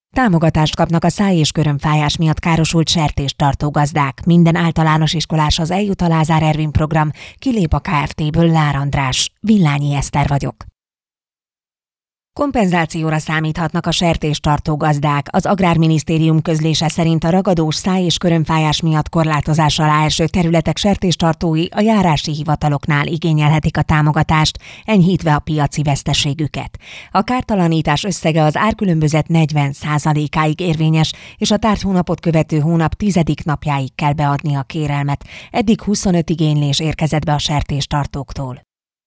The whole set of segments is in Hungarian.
Támogatást kapnak a száj- és körömfájás miatt károsult sertéstartó gazdák. Minden általános iskoláshoz eljut a Lázár Ervin program, kilép a Kft-ből Lár András. Villányi Eszter vagyok. Kompenzációra számíthatnak a sertéstartó gazdák. Az Agrárminisztérium közlése szerint a ragadós száj- és körömfájás miatt korlátozás alá eső területek sertéstartói a járási hivataloknál igényelhetik a támogatást, enyhítve a piaci veszteségüket. A kártalanítás összege az árkülönbözet 40%-áig érvényes, és a tárgyhónapot követő hónap 10. napjáig kell beadni a kérelmet. Eddig 25 igénylés érkezett be a sertéstartóktól.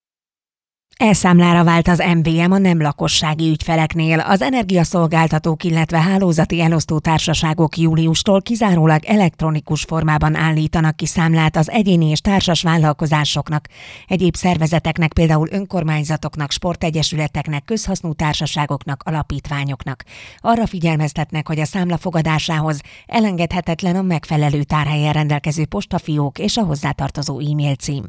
Elszámlára vált az MVM a nem lakossági ügyfeleknél. Az energiaszolgáltatók, illetve hálózati elosztó társaságok júliustól kizárólag elektronikus formában állítanak ki számlát az egyéni és társas vállalkozásoknak, egyéb szervezeteknek, például önkormányzatoknak, sportegyesületeknek, közhasznú társaságoknak, alapítványoknak. Arra figyelmeztetnek, hogy a számla fogadásához elengedhetetlen a megfelelő tárhelyen rendelkező postafiók és a hozzátartozó e-mail cím.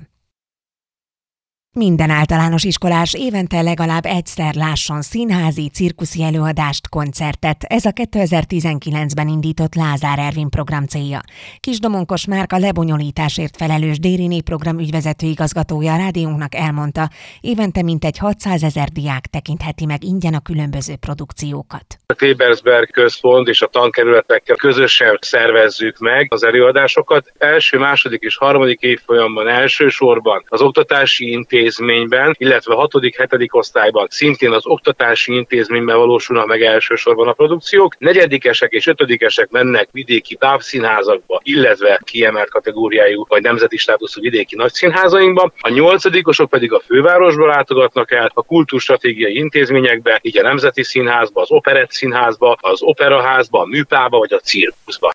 Minden általános iskolás évente legalább egyszer lásson színházi, cirkuszi előadást, koncertet. Ez a 2019-ben indított Lázár Ervin program célja. Kisdomonkos Márka lebonyolításért felelős Déri Népprogram ügyvezető igazgatója a rádiónknak elmondta, évente mintegy 600 000 diák tekintheti meg ingyen a különböző produkciókat. A Klebersberg központ és a tankerületekkel közösen szervezzük meg az előadásokat. Első, második és harmadik évfolyamban elsősorban az oktatási intézményben, illetve a 6.-7. osztályban szintén az oktatási intézményben valósulnak meg elsősorban a produkciók. Negyedikesek és ötödikesek mennek vidéki távszínházakba, illetve kiemelt kategóriájú vagy nemzeti státuszú vidéki nagyszínházainkba. A 8-osok pedig a fővárosba látogatnak el, a kultúrstratégiai intézményekbe, így a Nemzeti Színházba, az Operett Színházba, az Operaházba, a Műpába vagy a cirkuszba.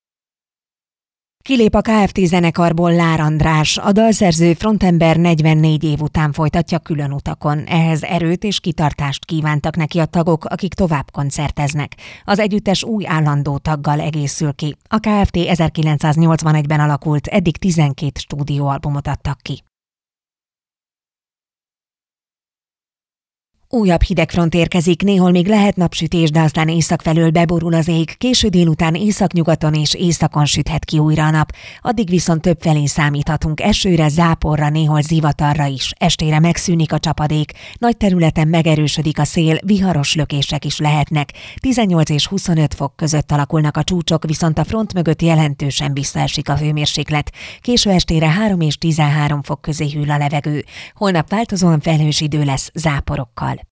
Kilép a Kft. Zenekarból Lár András. A dalszerző frontember 44 év után folytatja külön utakon. Ehhez erőt és kitartást kívántak neki a tagok, akik tovább koncerteznek. Az együttes új állandó taggal egészül ki. A Kft. 1981-ben alakult, eddig 12 stúdióalbumot adtak ki. Újabb hidegfront érkezik, néhol még lehet napsütés, de aztán észak felől beborul az ég, késő délután északnyugaton és északon süthet ki újra a nap, addig viszont többfelé számíthatunk esőre, záporra, néhol zivatarra is. Estére megszűnik a csapadék, nagy területen megerősödik a szél, viharos lökések is lehetnek. 18 és 25 fok között alakulnak a csúcsok, viszont a front mögött jelentősen visszaesik a hőmérséklet. Késő estére 3 és 13 fok közé hűl a levegő. Holnap változóan felhős idő lesz záporokkal.